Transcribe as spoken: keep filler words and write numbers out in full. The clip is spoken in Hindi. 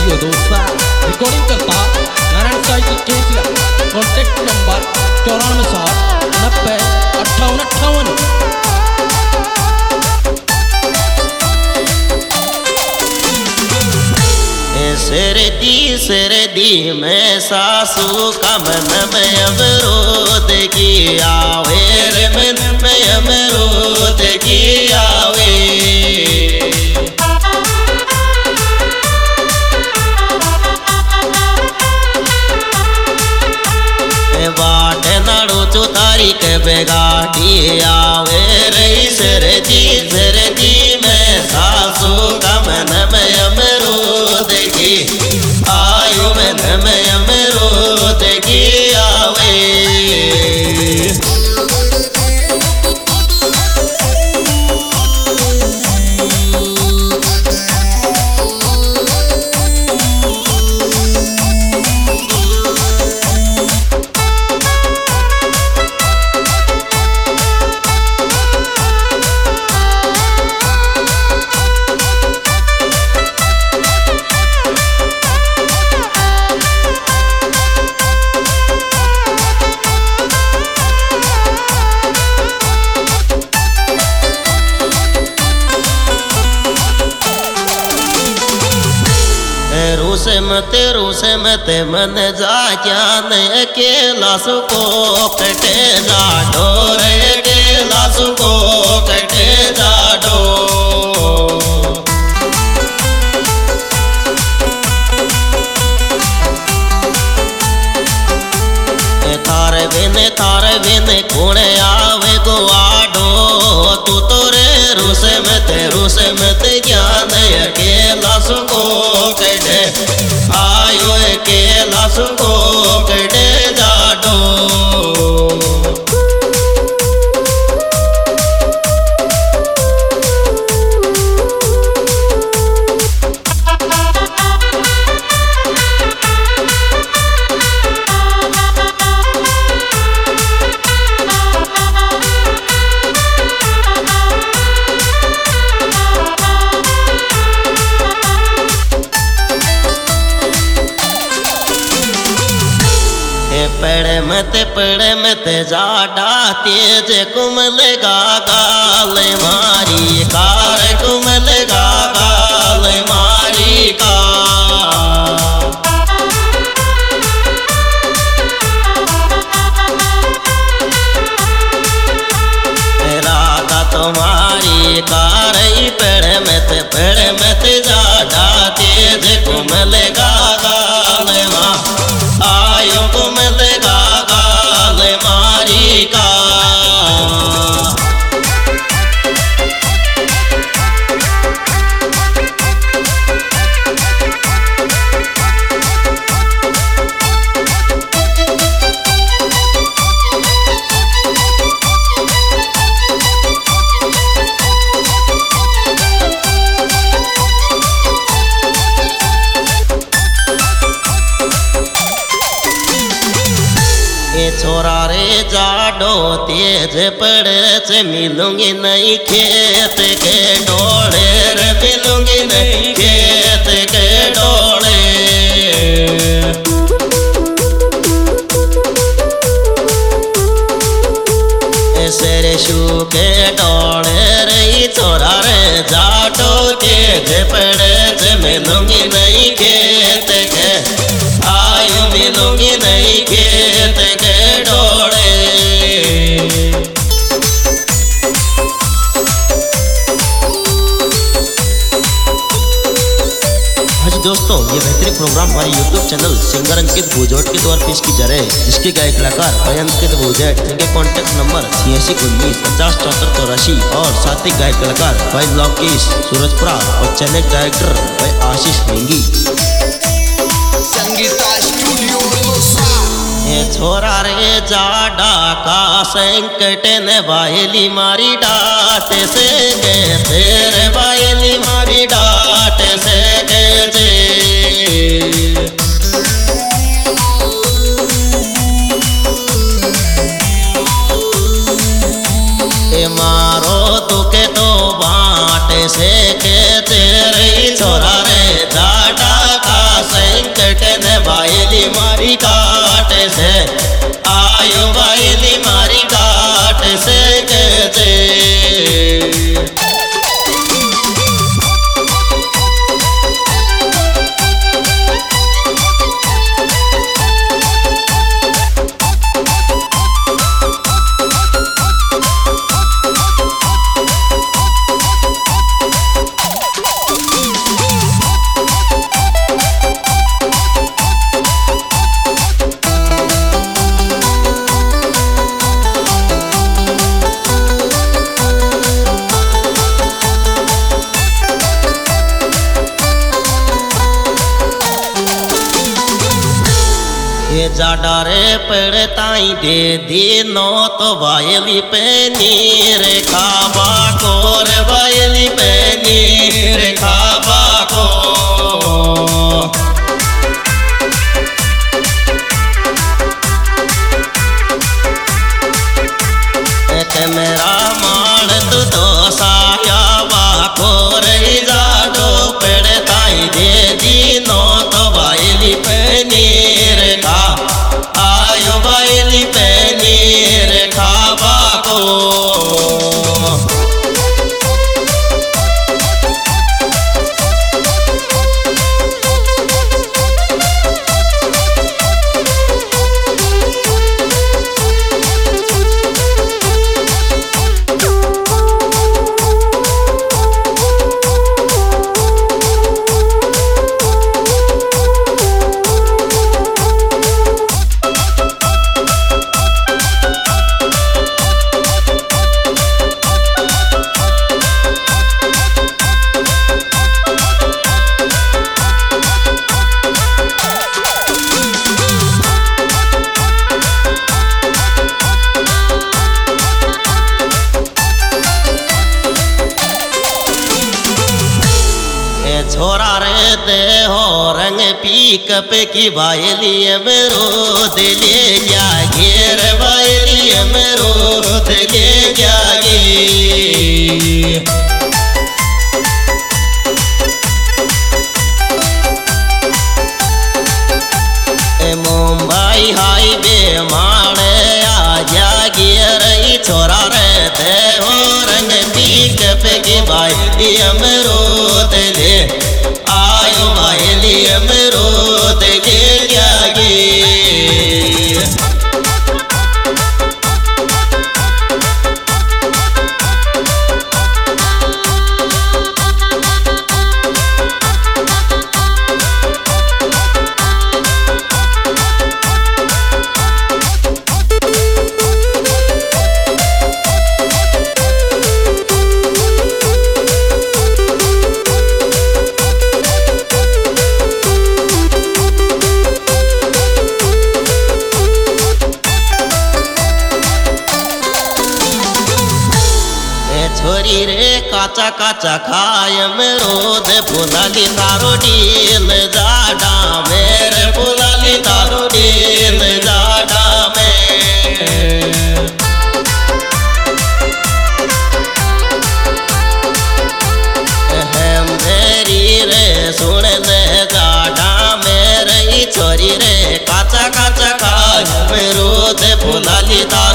स्टूडियो दोसा रिकॉर्डिंग करता नारायण साई की केसला। कॉन्टैक्ट नंबर चौरानवे साठ नब्बे अट्ठावन अट्ठावन। सरदी सरदी में सासू का मन में अवरोध की आवे रे मन में अवरोध की आवे। बाट नाड़ो चौतारी के बेगाटी आवे रे सरदी सरदी में सासू का मन में अमरूद की आयु मन में अमरूद की आवे। रूस मत रूस मत मन जा जान अकेला सुको कटे जा डोर अकेला सुको कटे जा डोर। थारे बिन थारे बिन कौन आवे गो आडो तू तो रे रूस मत रूस मत ज्ञान अकेला सुको कटे आयो अकेला सुको कटे जाडो। पड़ मत पड़ मत जाडा तेज कुमल गाल मारी कार कुमल गाल मारी का। राधा तुम्हारी कार पड़ मत पड़ मत जाडा तेज कुमल गाल माँ आयो कुमल गाल मारी का। छोरा रे जाडो तेज पड़े से मिलूंगी नहीं खेत के डोले रे मिलूंगी नहीं खेत के डोले। सरसू के डोले रे छोरा रे जाडो तेज पड़े से मिलूंगी नहीं खेत के आयु मिलूंगी नहीं खेत के डोले। दोस्तों ये बेहतरीन प्रोग्राम हमारे YouTube channel singer Ankit Bhujot के द्वारा पेश की जा रहे हैं, जिसके गायक कलाकार भाई अंकित भूजोट, जिनके कॉन्टैक्ट नंबर छियासी उन्नीस पचास चौहत्तर चौरासी और साथ ही गायक कलाकार भाई लौकेश सूरजपुरा और चैनल डायरेक्टर भाई आशीष मेंगी। संगीता स्टूडियो छोरा रे जाडा का संकट ने बायली मारी डाट से गे तेरे बायली मारी डाट से गे जे। ए मारो तुके तो बाट से के तेरे छोरा रे जाडा का बायली मारी काट से आयो बायली मारी काट से कहते ये जाडारे पेड़ ताई दे दी नो तो बायली पे नीर खाबा को रे बायली पे नीर खाबा को मेरा मान तू तो साया बाको रे जाडो पेड़ ताई दे दी नो तो बायली पे नीर खा आयो बायली पे नीर खाबा को छोरा रे दे हो रंग पीक पे की बायली मेरो दिले क्या घेर बायली मेरो दिले क्या गे मुंबई हाईवे मारे आजा गिर छोरा रे दे हो रंग पीक पे की बायली मेरो दिले आयो बायली मेरो दिले क्या गे छोरी रे काचा काचा खाय मेरो दे फुलाली तारो डील जाडा मेरे फुलाली तारो डील जाडा में हम तेरी रे सुन दे जाडा मेरी छोरी रे काचा काचा खाय मेरो दे फुलाली तारो